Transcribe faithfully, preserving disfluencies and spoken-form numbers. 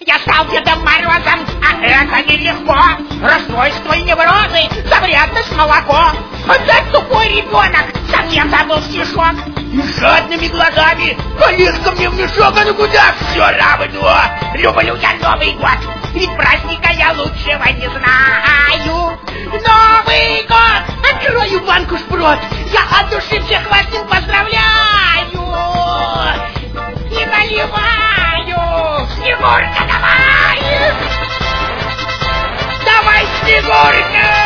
Я стал Дедом Морозом, а это нелегко. Расстройство и неврозы, завредность молоко. Опять тупой ребенок, совсем забыл стишок. И жадными глазами полез ко мне в мешок, а ну куда? Все равно, люблю я Новый год, ведь праздника я лучшего не знаю. Новый год! Открою банку шпрот, я от души всех вас им поздравляю. И наливаю. Снегурка, давай! Давай, Снегурка!